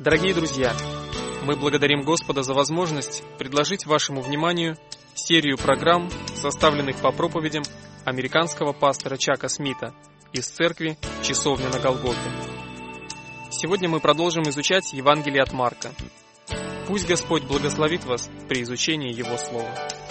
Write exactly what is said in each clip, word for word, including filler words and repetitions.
Дорогие друзья, мы благодарим Господа за возможность предложить вашему вниманию серию программ, составленных по проповедям американского пастора Чака Смита из церкви «Часовня на Голгофе». Сегодня мы продолжим изучать Евангелие от Марка. Пусть Господь благословит вас при изучении Его Слова.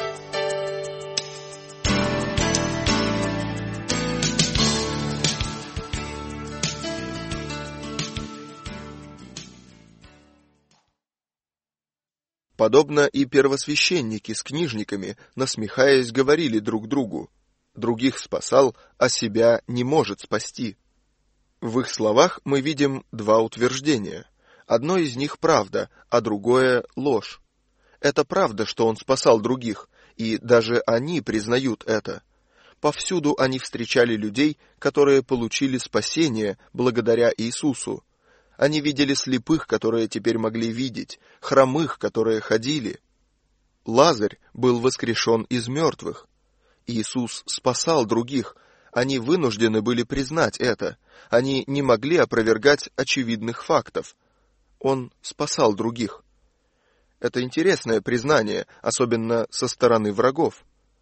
Подобно и первосвященники с книжниками, насмехаясь, говорили друг другу: «Других спасал, а себя не может спасти». В их словах мы видим два утверждения. Одно из них правда, а другое ложь. Это правда, что он спасал других, и даже они признают это. Повсюду они встречали людей, которые получили спасение благодаря Иисусу. Они видели слепых, которые теперь могли видеть, хромых, которые ходили. Лазарь был воскрешен из мертвых. Иисус спасал других. Они вынуждены были признать это. Они не могли опровергать очевидных фактов. Он спасал других. Это интересное признание, особенно со стороны врагов.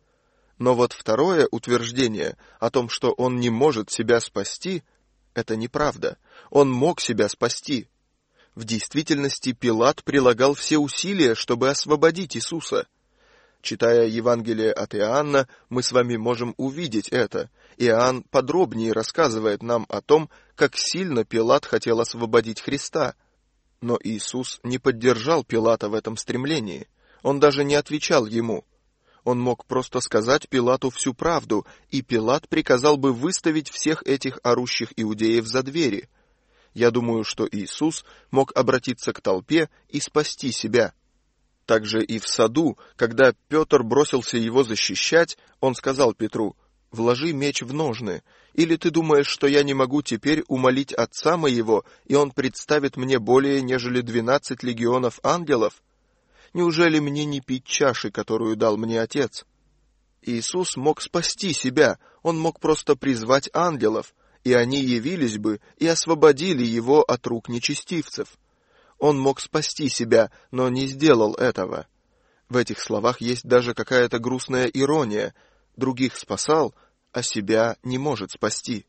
Но вот второе утверждение о том, что он не может себя спасти, это неправда. Он мог себя спасти. В действительности Пилат прилагал все усилия, чтобы освободить Иисуса. Читая Евангелие от Иоанна, мы с вами можем увидеть это. Иоанн подробнее рассказывает нам о том, как сильно Пилат хотел освободить Христа. Но Иисус не поддержал Пилата в этом стремлении. Он даже не отвечал ему. Он мог просто сказать Пилату всю правду, и Пилат приказал бы выставить всех этих орущих иудеев за двери. Я думаю, что Иисус мог обратиться к толпе и спасти себя. Также и в саду, когда Петр бросился его защищать, он сказал Петру: «Вложи меч в ножны. Или ты думаешь, что я не могу теперь умолить Отца моего, и он представит мне более, нежели двенадцать легионов ангелов? Неужели мне не пить чаши, которую дал мне Отец?» Иисус мог спасти себя, он мог просто призвать ангелов, и они явились бы и освободили его от рук нечестивцев. Он мог спасти себя, но не сделал этого. В этих словах есть даже какая-то грустная ирония. Других спасал, а себя не может спасти.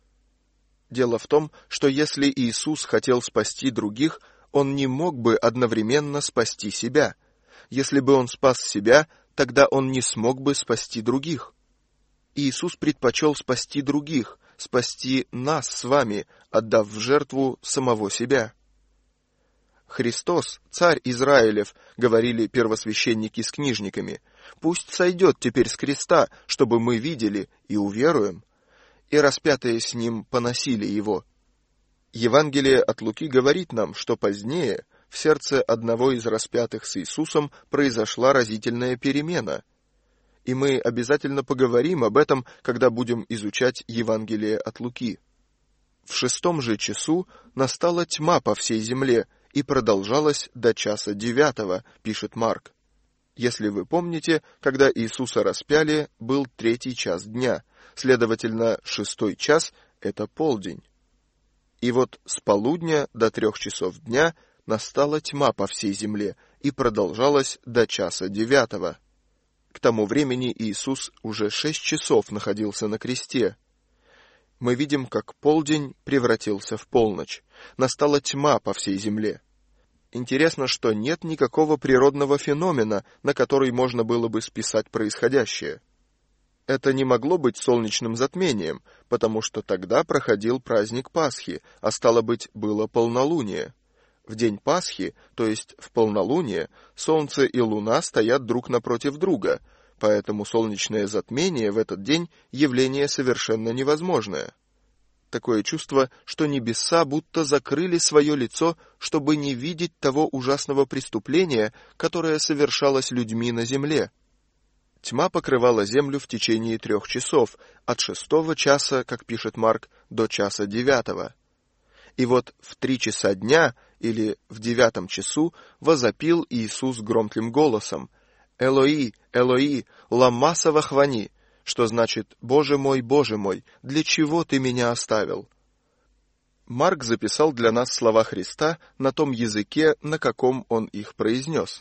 Дело в том, что если Иисус хотел спасти других, он не мог бы одновременно спасти себя. Если бы он спас себя, тогда он не смог бы спасти других. Иисус предпочел спасти других, спасти нас с вами, отдав в жертву самого себя. «Христос, царь Израилев», — говорили первосвященники с книжниками, «пусть сойдет теперь с креста, чтобы мы видели и уверуем». И распятые с ним поносили его. Евангелие от Луки говорит нам, что позднее в сердце одного из распятых с Иисусом произошла разительная перемена. И мы обязательно поговорим об этом, когда будем изучать Евангелие от Луки. В шестом же часу настала тьма по всей земле, и продолжалась до часа девятого, пишет Марк. Если вы помните, когда Иисуса распяли, был третий час дня, следовательно, шестой час — это полдень. И вот с полудня до трех часов дня настала тьма по всей земле и продолжалась до часа девятого. К тому времени Иисус уже шесть часов находился на кресте. Мы видим, как полдень превратился в полночь. Настала тьма по всей земле. Интересно, что нет никакого природного феномена, на который можно было бы списать происходящее. Это не могло быть солнечным затмением, потому что тогда проходил праздник Пасхи, а стало быть, было полнолуние. В день Пасхи, то есть в полнолуние, солнце и луна стоят друг напротив друга, поэтому солнечное затмение в этот день – явление совершенно невозможное. Такое чувство, что небеса будто закрыли свое лицо, чтобы не видеть того ужасного преступления, которое совершалось людьми на земле. Тьма покрывала землю в течение трех часов, от шестого часа, как пишет Марк, до часа девятого. И вот в три часа дня, или в девятом часу, возопил Иисус громким голосом: «Элои, Элои, лама Марк записал для нас слова Христа на том языке, на каком он их произнес.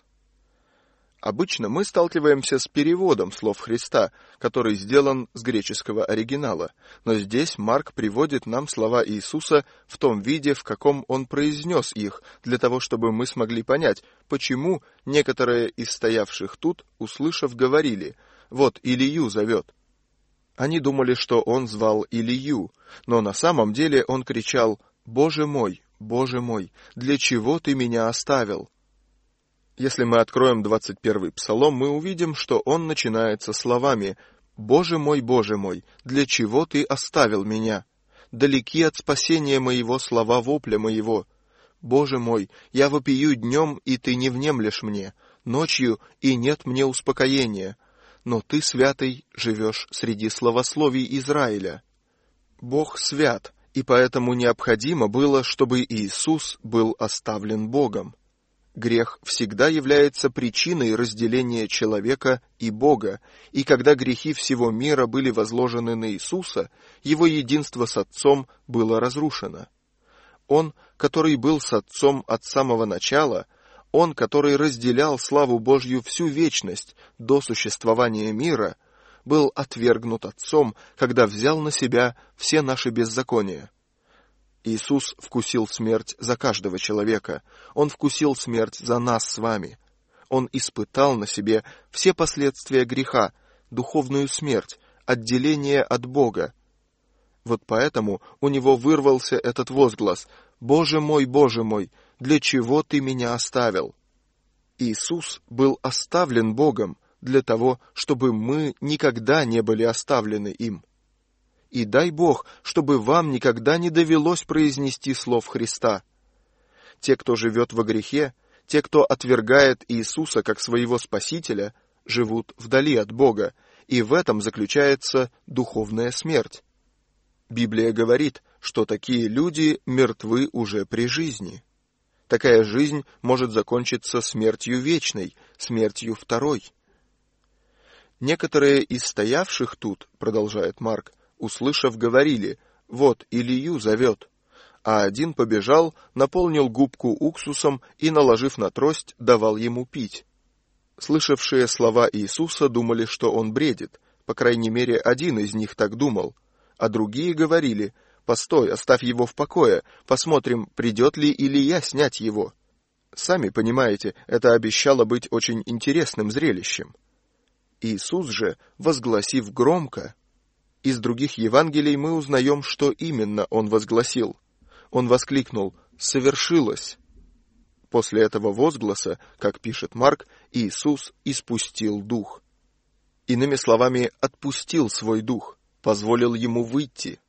Обычно мы сталкиваемся с переводом слов Христа, который сделан с греческого оригинала, но здесь Марк приводит нам слова Иисуса в том виде, в каком он произнес их, для того, чтобы мы смогли понять, почему некоторые из стоявших тут, услышав, говорили: «Вот Илию зовет». Они думали, что он звал Илию, но на самом деле он кричал: «Боже мой, Боже мой, для чего ты меня оставил?» Если мы откроем двадцать первый псалом, мы увидим, что он начинается словами: «Боже мой, Боже мой, для чего ты оставил меня? Далеки от спасения моего слова вопля моего. Боже мой, я вопию днем, и ты не внемлешь мне, ночью, и нет мне успокоения. Но ты, святый, живешь среди славословий Израиля». Бог свят, и поэтому необходимо было, чтобы Иисус был оставлен Богом. Грех всегда является причиной разделения человека и Бога, и когда грехи всего мира были возложены на Иисуса, его единство с Отцом было разрушено. Он, который был с Отцом от самого начала, Он, который разделял славу Божью всю вечность до существования мира, был отвергнут Отцом, когда взял на себя все наши беззакония. Иисус вкусил смерть за каждого человека. Он вкусил смерть за нас с вами. Он испытал на себе все последствия греха, духовную смерть, отделение от Бога. Вот поэтому у него вырвался этот возглас: «Боже мой, Боже мой, для чего ты меня оставил?» Иисус был оставлен Богом для того, чтобы мы никогда не были оставлены им. И дай Бог, чтобы вам никогда не довелось произнести слов Христа. Те, кто живет во грехе, те, кто отвергает Иисуса как своего Спасителя, живут вдали от Бога, и в этом заключается духовная смерть. Библия говорит, что такие люди мертвы уже при жизни. Такая жизнь может закончиться смертью вечной, смертью второй. Некоторые из стоявших тут, продолжает Марк, услышав, говорили: «Вот Илию зовет». А один побежал, наполнил губку уксусом и, наложив на трость, давал ему пить. Слышавшие слова Иисуса думали, что он бредит, по крайней мере, один из них так думал, а другие говорили: «Постой, оставь его в покое, посмотрим, придет ли Илия снять его». Сами понимаете, это обещало быть очень интересным зрелищем. Иисус же, возгласив громко, из других Евангелий мы узнаем, что именно он возгласил. Он воскликнул: «Совершилось!» После этого возгласа, как пишет Марк, Иисус испустил дух. Иными словами, отпустил свой дух, позволил ему выйти.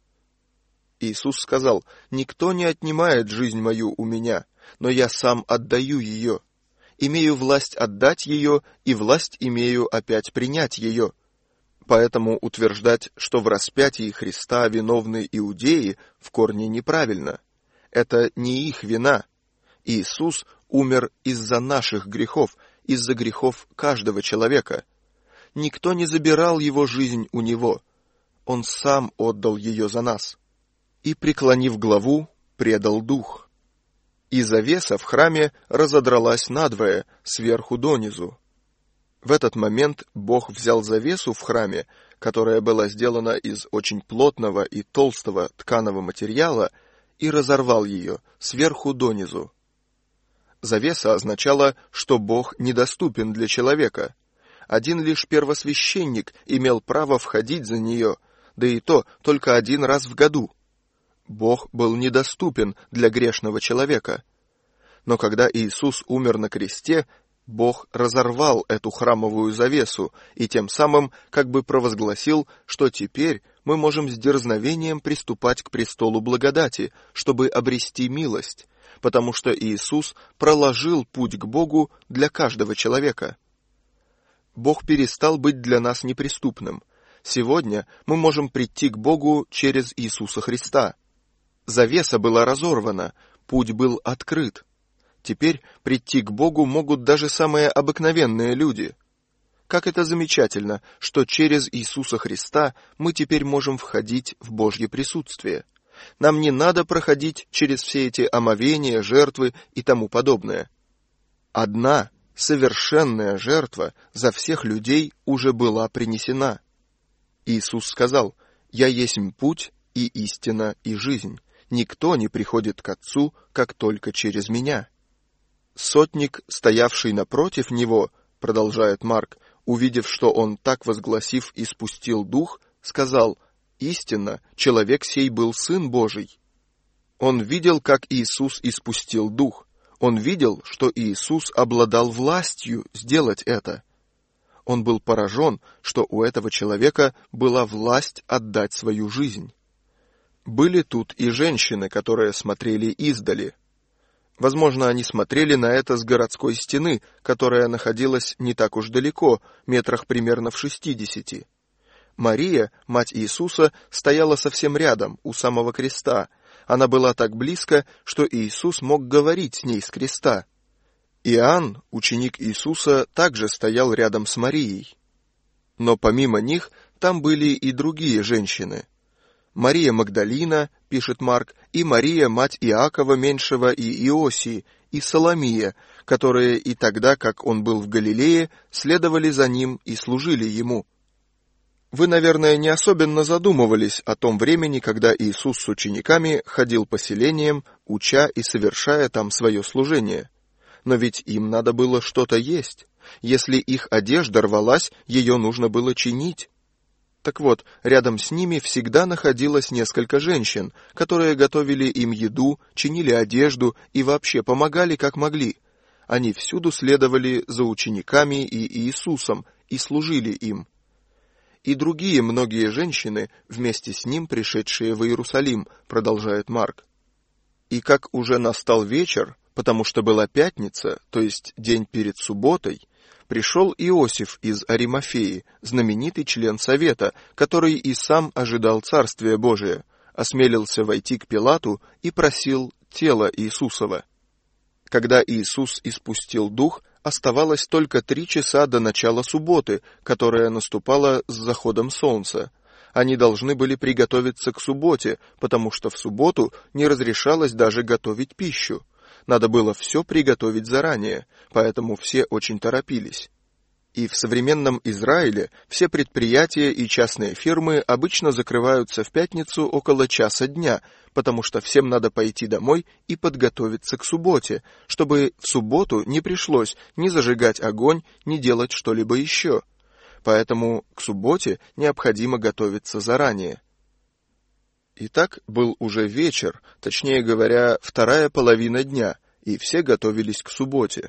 Иисус сказал: «Никто не отнимает жизнь мою у меня, но я сам отдаю ее. Имею власть отдать ее, и власть имею опять принять ее». Поэтому утверждать, что в распятии Христа виновны иудеи, в корне неправильно. Это не их вина. Иисус умер из-за наших грехов, из-за грехов каждого человека. Никто не забирал его жизнь у него. Он сам отдал ее за нас. И, преклонив главу, предал дух. И завеса в храме разодралась надвое, сверху донизу. В этот момент Бог взял завесу в храме, которая была сделана из очень плотного и толстого тканого материала, и разорвал ее сверху донизу. Завеса означала, что Бог недоступен для человека. Один лишь первосвященник имел право входить за нее, да и то только один раз в году. Бог был недоступен для грешного человека. Но когда Иисус умер на кресте, Бог разорвал эту храмовую завесу и тем самым как бы провозгласил, что теперь мы можем с дерзновением приступать к престолу благодати, чтобы обрести милость, потому что Иисус проложил путь к Богу для каждого человека. Бог перестал быть для нас неприступным. Сегодня мы можем прийти к Богу через Иисуса Христа. Завеса была разорвана, путь был открыт. Теперь прийти к Богу могут даже самые обыкновенные люди. Как это замечательно, что через Иисуса Христа мы теперь можем входить в Божье присутствие. Нам не надо проходить через все эти омовения, жертвы и тому подобное. Одна совершенная жертва за всех людей уже была принесена. Иисус сказал: «Я есть путь и истина и жизнь. Никто не приходит к Отцу, как только через меня». Сотник, стоявший напротив него, продолжает Марк, увидев, что он, так возгласив, испустил дух, сказал: «Истинно, человек сей был Сын Божий». Он видел, как Иисус испустил дух. Он видел, что Иисус обладал властью сделать это. Он был поражен, что у этого человека была власть отдать свою жизнь. Были тут и женщины, которые смотрели издали. Возможно, они смотрели на это с городской стены, которая находилась не так уж далеко, метрах примерно в шестидесяти. Мария, мать Иисуса, стояла совсем рядом, у самого креста. Она была так близко, что Иисус мог говорить с ней с креста. Иоанн, ученик Иисуса, также стоял рядом с Марией. Но помимо них, там были и другие женщины. Мария Магдалина, пишет Марк, и Мария, мать Иакова Меньшего и Иосии, и Соломия, которые и тогда, как он был в Галилее, следовали за ним и служили ему. Вы, наверное, не особенно задумывались о том времени, когда Иисус с учениками ходил по селениям, уча и совершая там свое служение. Но ведь им надо было что-то есть. Если их одежда рвалась, ее нужно было чинить. Так вот, рядом с ними всегда находилось несколько женщин, которые готовили им еду, чинили одежду и вообще помогали как могли. Они всюду следовали за учениками и Иисусом и служили им. И другие многие женщины, вместе с ним пришедшие в Иерусалим, продолжает Марк. И как уже настал вечер, потому что была пятница, то есть день перед субботой, пришел Иосиф из Аримафеи, знаменитый член совета, который и сам ожидал Царствия Божия, осмелился войти к Пилату и просил тело Иисусова. Когда Иисус испустил дух, оставалось только три часа до начала субботы, которая наступала с заходом солнца. Они должны были приготовиться к субботе, потому что в субботу не разрешалось даже готовить пищу. Надо было все приготовить заранее, поэтому все очень торопились. И в современном Израиле все предприятия и частные фирмы обычно закрываются в пятницу около часа дня, потому что всем надо пойти домой и подготовиться к субботе, чтобы в субботу не пришлось ни зажигать огонь, ни делать что-либо еще. Поэтому к субботе необходимо готовиться заранее. Итак, был уже вечер, точнее говоря, вторая половина дня, и все готовились к субботе.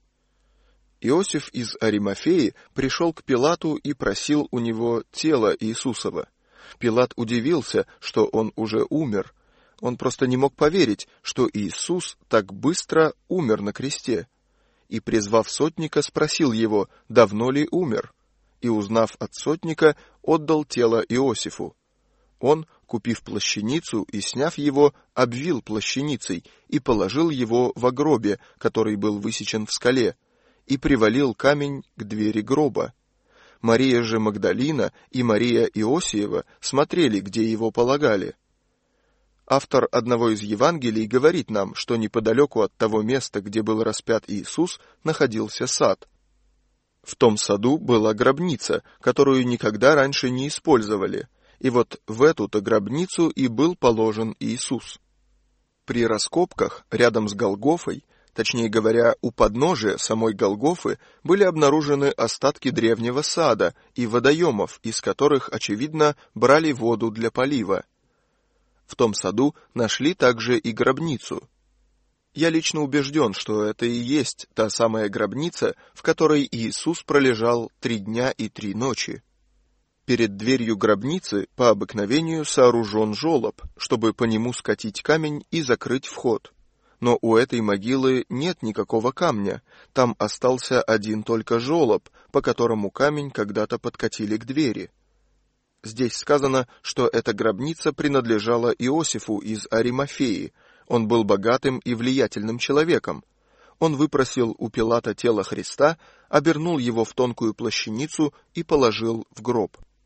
Иосиф из Аримафеи пришел к Пилату и просил у него тело Иисусова. Пилат удивился, что он уже умер. Он просто не мог поверить, что Иисус так быстро умер на кресте. И, призвав сотника, спросил его, давно ли умер. И, узнав от сотника, отдал тело Иосифу. Он, купив плащаницу и сняв его, обвил плащаницей и положил его во гробе, который был высечен в скале, и привалил камень к двери гроба. Мария же Магдалина и Мария Иосиева смотрели, где его полагали. Автор одного из Евангелий говорит нам, что неподалеку от того места, где был распят Иисус, находился сад. В том саду была гробница, которую никогда раньше не использовали, и вот в эту-то гробницу и был положен Иисус. При раскопках рядом с Голгофой, точнее говоря, у подножия самой Голгофы, были обнаружены остатки древнего сада и водоемов, из которых, очевидно, брали воду для полива. В том саду нашли также и гробницу. Я лично убежден, что это и есть та самая гробница, в которой Иисус пролежал три дня и три ночи. Перед дверью гробницы по обыкновению сооружен желоб, чтобы по нему скатить камень и закрыть вход. Но у этой могилы нет никакого камня, там остался один только желоб, по которому камень когда-то подкатили к двери. Здесь сказано, что эта гробница принадлежала Иосифу из Аримафеи. Он был богатым и влиятельным человеком. Он выпросил у Пилата тело Христа, обернул его в тонкую плащаницу и положил в гроб.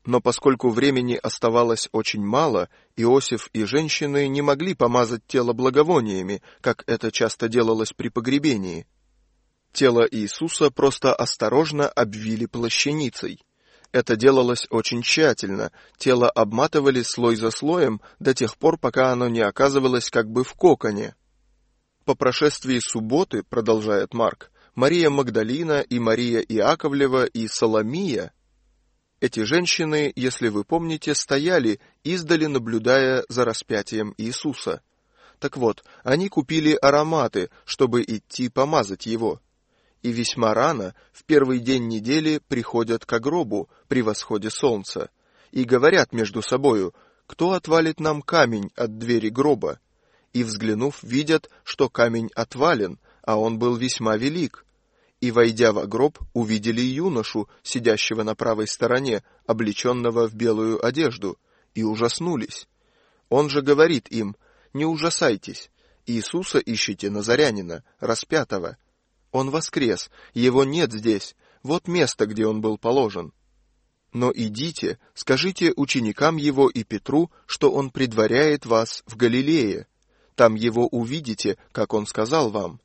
Но поскольку времени оставалось очень мало, Иосиф и женщины не могли помазать тело благовониями, как это часто делалось при погребении. Тело Иисуса просто осторожно обвили плащаницей. Это делалось очень тщательно, тело обматывали слой за слоем до тех пор, пока оно не оказывалось как бы в коконе. По прошествии субботы, продолжает Марк, Мария Магдалина и Мария Иаковлева и Соломия, эти женщины, если вы помните, стояли, издали наблюдая за распятием Иисуса. Так вот, они купили ароматы, чтобы идти помазать его. И весьма рано, в первый день недели, приходят ко гробу при восходе солнца и говорят между собою: «Кто отвалит нам камень от двери гроба?» И, взглянув, видят, что камень отвален, а он был весьма велик. И, войдя во гроб, увидели юношу, сидящего на правой стороне, облеченного в белую одежду, и ужаснулись. Он же говорит им: «Не ужасайтесь, Иисуса ищете Назарянина, распятого. Он воскрес, его нет здесь, вот место, где он был положен. Но идите, скажите ученикам его и Петру, что он предваряет вас в Галилее. Там его увидите, как он сказал вам».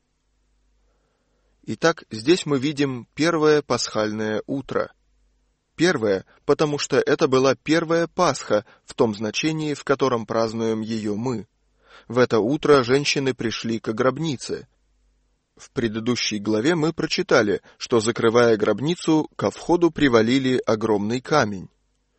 Итак, здесь мы видим первое пасхальное утро. Первое, потому что это была первая Пасха в том значении, в котором празднуем ее мы. В это утро женщины пришли к гробнице. В предыдущей главе мы прочитали, что, закрывая гробницу, ко входу привалили огромный камень.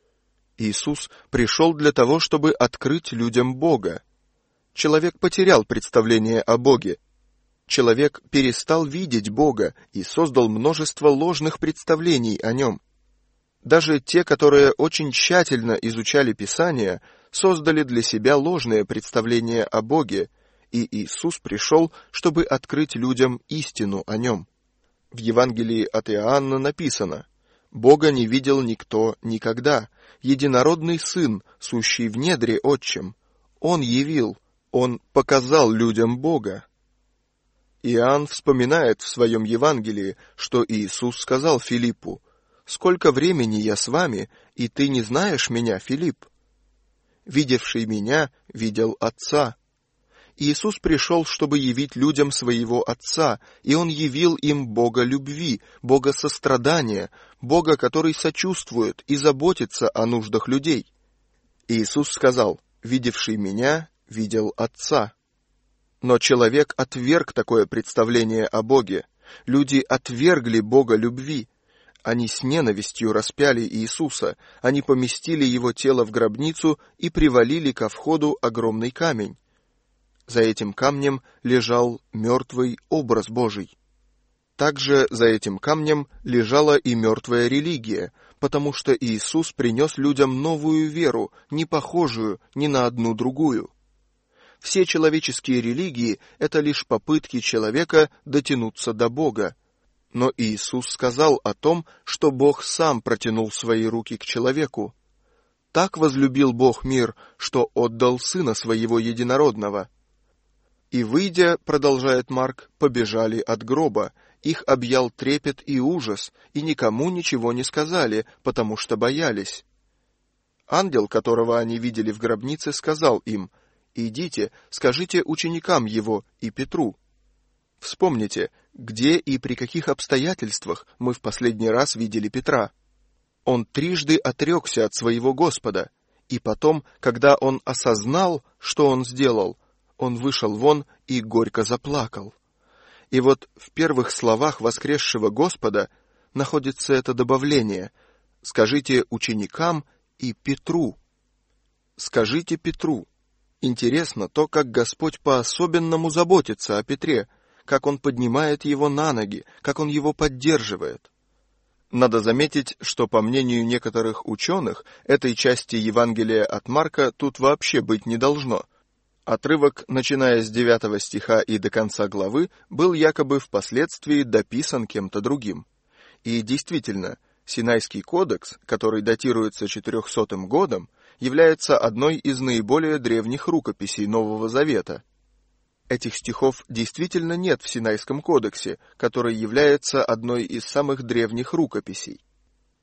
Иисус пришел для того, чтобы открыть людям Бога. Человек потерял представление о Боге. Человек перестал видеть Бога и создал множество ложных представлений о Нем. Даже те, которые очень тщательно изучали Писания, создали для себя ложные представления о Боге, и Иисус пришел, чтобы открыть людям истину о Нем. В Евангелии от Иоанна написано: «Бога не видел никто никогда, единородный Сын, сущий в недре Отчим. Он явил, Он показал людям Бога». Иоанн вспоминает в своем Евангелии, что Иисус сказал Филиппу: «Сколько времени я с вами, и ты не знаешь меня, Филипп? Видевший меня, видел Отца». Иисус пришел, чтобы явить людям своего Отца, и Он явил им Бога любви, Бога сострадания, Бога, который сочувствует и заботится о нуждах людей. Иисус сказал: «Видевший меня, видел Отца». Но человек отверг такое представление о Боге. Люди отвергли Бога любви. Они с ненавистью распяли Иисуса, они поместили его тело в гробницу и привалили ко входу огромный камень. За этим камнем лежал мертвый образ Божий. Также за этим камнем лежала и мертвая религия, потому что Иисус принес людям новую веру, не похожую ни на одну другую. Все человеческие религии — это лишь попытки человека дотянуться до Бога. Но Иисус сказал о том, что Бог сам протянул свои руки к человеку. «Так возлюбил Бог мир, что отдал Сына Своего Единородного». «И, выйдя, — продолжает Марк, — побежали от гроба, их объял трепет и ужас, и никому ничего не сказали, потому что боялись. Ангел, которого они видели в гробнице, сказал им: «Идите, скажите ученикам его и Петру». Вспомните, где и при каких обстоятельствах мы в последний раз видели Петра. Он трижды отрекся от своего Господа, и потом, когда он осознал, что он сделал, он вышел вон и горько заплакал. И вот в первых словах воскресшего Господа находится это добавление: «Скажите ученикам и Петру». «Скажите Петру». Интересно то, как Господь по-особенному заботится о Петре, как Он поднимает его на ноги, как Он его поддерживает. Надо заметить, что, по мнению некоторых ученых, этой части Евангелия от Марка тут вообще быть не должно. Отрывок, начиная с девятого стиха и до конца главы, был якобы впоследствии дописан кем-то другим. И действительно, Синайский кодекс, который датируется четырехсотым годом, является одной из наиболее древних рукописей Нового Завета. Этих стихов действительно нет в Синайском кодексе, который является одной из самых древних рукописей.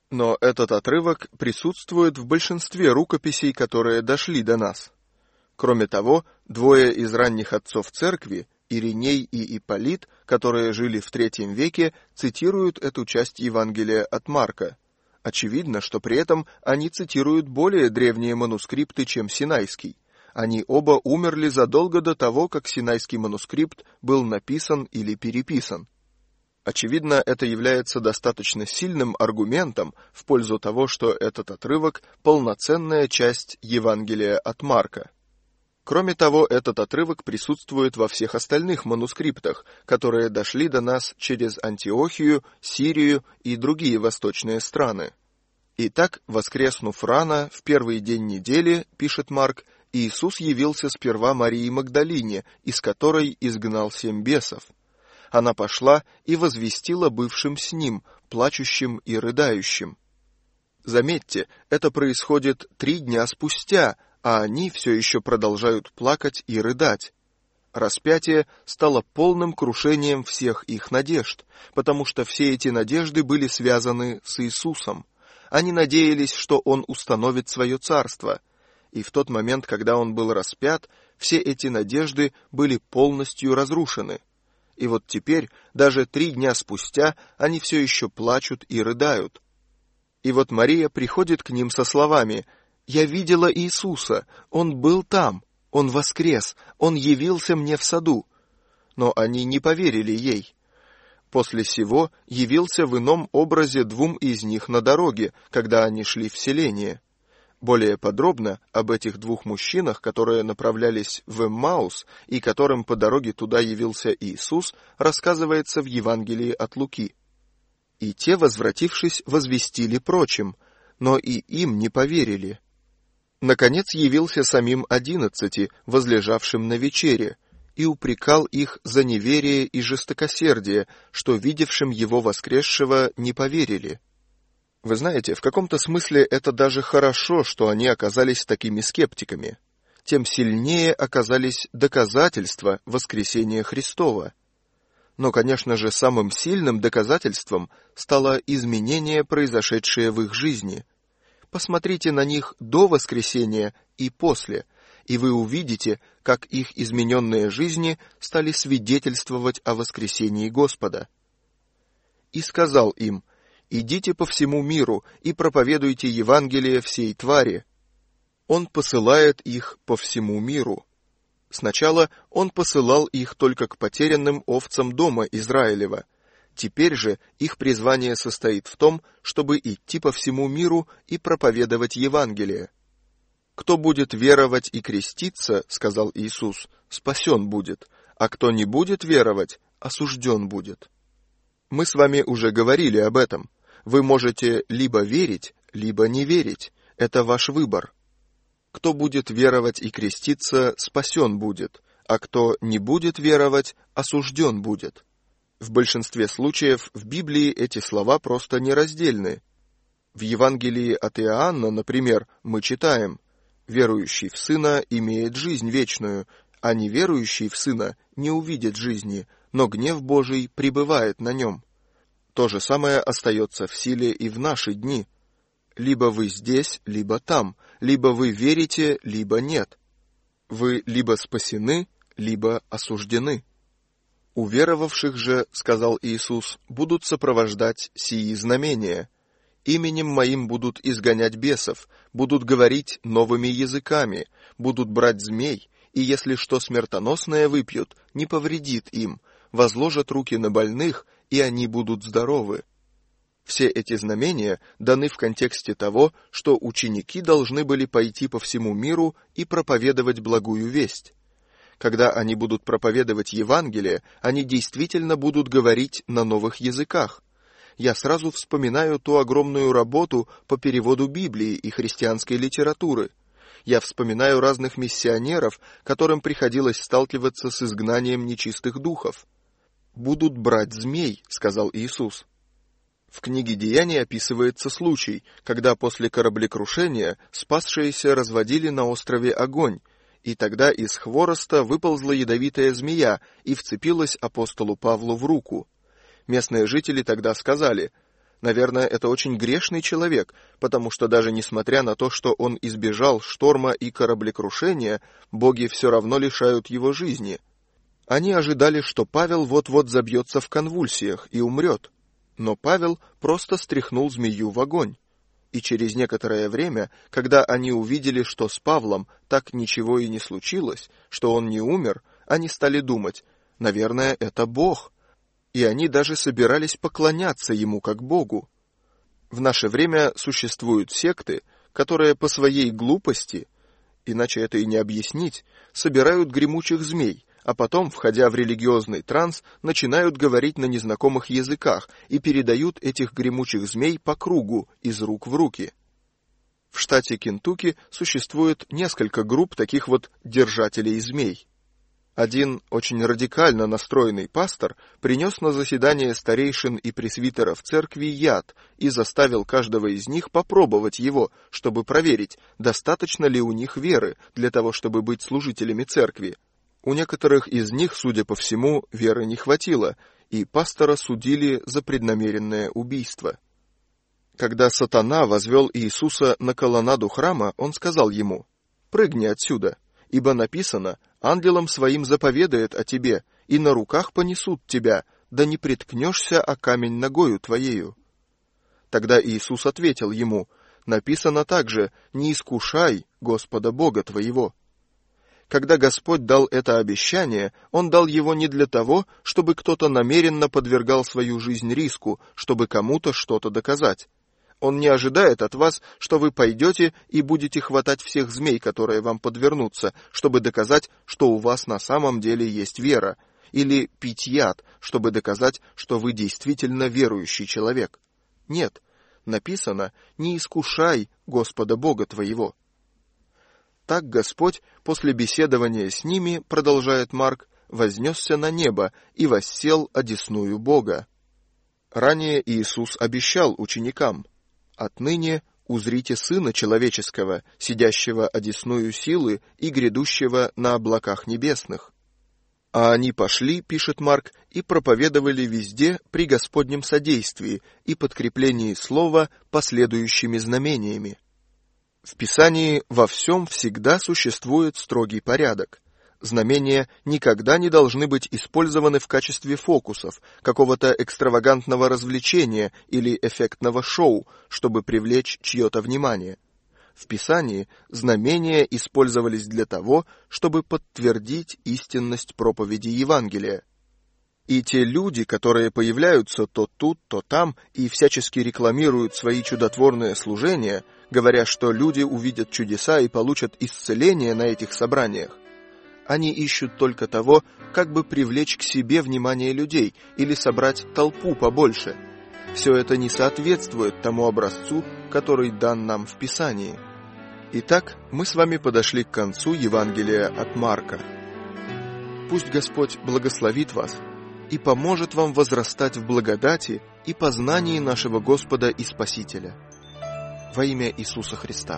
Но этот отрывок присутствует в большинстве рукописей, которые дошли до нас. Кроме того, двое из ранних отцов церкви, Ириней и Ипполит, которые жили в третьем веке, цитируют эту часть Евангелия от Марка. Очевидно, что при этом они цитируют более древние манускрипты, чем Синайский. Они оба умерли задолго до того, как Синайский манускрипт был написан или переписан. Очевидно, это является достаточно сильным аргументом в пользу того, что этот отрывок – полноценная часть Евангелия от Марка. Кроме того, этот отрывок присутствует во всех остальных манускриптах, которые дошли до нас через Антиохию, Сирию и другие восточные страны. Итак, воскреснув рано, в первый день недели, пишет Марк, Иисус явился сперва Марии Магдалине, из которой изгнал семь бесов. Она пошла и возвестила бывшим с ним, плачущим и рыдающим. Заметьте, это происходит три дня спустя, а они все еще продолжают плакать и рыдать. Распятие стало полным крушением всех их надежд, потому что все эти надежды были связаны с Иисусом. Они надеялись, что Он установит свое царство, и в тот момент, когда Он был распят, все эти надежды были полностью разрушены. И вот теперь, даже три дня спустя, они все еще плачут и рыдают. И вот Мария приходит к ним со словами: «Я видела Иисуса, Он был там, Он воскрес, Он явился мне в саду». Но они не поверили ей. После сего явился в ином образе двум из них на дороге, когда они шли в селение. Более подробно об этих двух мужчинах, которые направлялись в Эммаус и которым по дороге туда явился Иисус, рассказывается в Евангелии от Луки. «И те, возвратившись, возвестили прочим, но и им не поверили. Наконец явился самим одиннадцати, возлежавшим на вечере, и упрекал их за неверие и жестокосердие, что видевшим его воскресшего не поверили». Вы знаете, в каком-то смысле это даже хорошо, что они оказались такими скептиками. Тем сильнее оказались доказательства воскресения Христова. Но, конечно же, самым сильным доказательством стало изменение, произошедшее в их жизни. Посмотрите на них до воскресения и после, и вы увидите, как их измененные жизни стали свидетельствовать о воскресении Господа. «И сказал им: идите по всему миру и проповедуйте Евангелие всей твари». Он посылает их по всему миру. Сначала он посылал их только к потерянным овцам дома Израилева. Теперь же их призвание состоит в том, чтобы идти по всему миру и проповедовать Евангелие. «Кто будет веровать и креститься, — сказал Иисус, — спасен будет, а кто не будет веровать, осужден будет». Мы с вами уже говорили об этом. Вы можете либо верить, либо не верить. Это ваш выбор. Кто будет веровать и креститься, спасен будет, а кто не будет веровать, осужден будет. В большинстве случаев в Библии эти слова просто нераздельны. В Евангелии от Иоанна, например, мы читаем: «Верующий в Сына имеет жизнь вечную, а неверующий в Сына не увидит жизни, но гнев Божий пребывает на нем». То же самое остается в силе и в наши дни. Либо вы здесь, либо там, либо вы верите, либо нет. Вы либо спасены, либо осуждены. «Уверовавших же, — сказал Иисус, — будут сопровождать сии знамения. Именем Моим будут изгонять бесов, будут говорить новыми языками, будут брать змей, и если что смертоносное выпьют, не повредит им, возложат руки на больных, и они будут здоровы». Все эти знамения даны в контексте того, что ученики должны были пойти по всему миру и проповедовать благую весть. Когда они будут проповедовать Евангелие, они действительно будут говорить на новых языках. Я сразу вспоминаю ту огромную работу по переводу Библии и христианской литературы. Я вспоминаю разных миссионеров, которым приходилось сталкиваться с изгнанием нечистых духов. «Будут брать змей», — сказал Иисус. В книге Деяний описывается случай, когда после кораблекрушения спасшиеся разводили на острове огонь, и тогда из хвороста выползла ядовитая змея и вцепилась апостолу Павлу в руку. Местные жители тогда сказали: Наверное, это очень грешный человек, потому что даже несмотря на то, что он избежал шторма и кораблекрушения, боги все равно лишают его жизни. Они ожидали, что Павел вот-вот забьется в конвульсиях и умрет. Но Павел просто стряхнул змею в огонь. И через некоторое время, когда они увидели, что с Павлом так ничего и не случилось, что он не умер, они стали думать: наверное, это Бог. И они даже собирались поклоняться ему как Богу. В наше время существуют секты, которые по своей глупости, иначе это и не объяснить, собирают гремучих змей, а потом, входя в религиозный транс, начинают говорить на незнакомых языках и передают этих гремучих змей по кругу, из рук в руки. В штате Кентукки существует несколько групп таких вот держателей змей. Один очень радикально настроенный пастор принес на заседание старейшин и пресвитеров церкви яд и заставил каждого из них попробовать его, чтобы проверить, достаточно ли у них веры для того, чтобы быть служителями церкви. У некоторых из них, судя по всему, веры не хватило, и пастора судили за преднамеренное убийство. Когда сатана возвел Иисуса на колоннаду храма, он сказал ему: «Прыгни отсюда, ибо написано: ангелам своим заповедает о тебе, и на руках понесут тебя, да не приткнешься о камень ногою твоею». Тогда Иисус ответил ему: «Написано также: не искушай Господа Бога твоего». Когда Господь дал это обещание, Он дал его не для того, чтобы кто-то намеренно подвергал свою жизнь риску, чтобы кому-то что-то доказать. Он не ожидает от вас, что вы пойдете и будете хватать всех змей, которые вам подвернутся, чтобы доказать, что у вас на самом деле есть вера, или пить яд, чтобы доказать, что вы действительно верующий человек. Нет, написано: «Не искушай Господа Бога твоего». Так Господь после беседования с ними, продолжает Марк, вознесся на небо и воссел одесную Бога. Ранее Иисус обещал ученикам: «Отныне узрите Сына Человеческого, сидящего одесную силы и грядущего на облаках небесных». А они пошли, пишет Марк, и проповедовали везде при Господнем содействии и подкреплении слова последующими знамениями. В Писании во всем всегда существует строгий порядок. Знамения никогда не должны быть использованы в качестве фокусов, какого-то экстравагантного развлечения или эффектного шоу, чтобы привлечь чье-то внимание. В Писании знамения использовались для того, чтобы подтвердить истинность проповеди Евангелия. И те люди, которые появляются то тут, то там и всячески рекламируют свои чудотворные служения, говоря, что люди увидят чудеса и получат исцеление на этих собраниях, они ищут только того, как бы привлечь к себе внимание людей или собрать толпу побольше. Все это не соответствует тому образцу, который дан нам в Писании. Итак, мы с вами подошли к концу Евангелия от Марка. Пусть Господь благословит вас и поможет вам возрастать в благодати и познании нашего Господа и Спасителя. Во имя Иисуса Христа.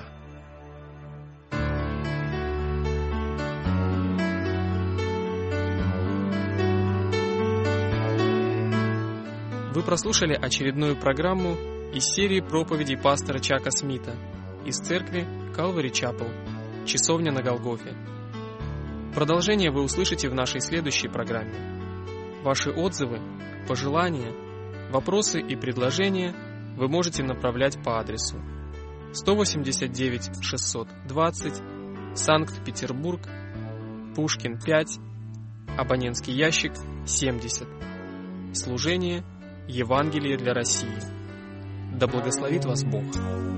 Вы прослушали очередную программу из серии проповедей пастора Чака Смита из церкви Calvary Chapel, Часовня на Голгофе. Продолжение вы услышите в нашей следующей программе. Ваши отзывы, пожелания, вопросы и предложения вы можете направлять по адресу сто восемьдесят девять шестьсот двадцать, Санкт-Петербург, Пушкин пять, абонентский ящик семьдесят. Служение Евангелие для России. Да благословит вас Бог.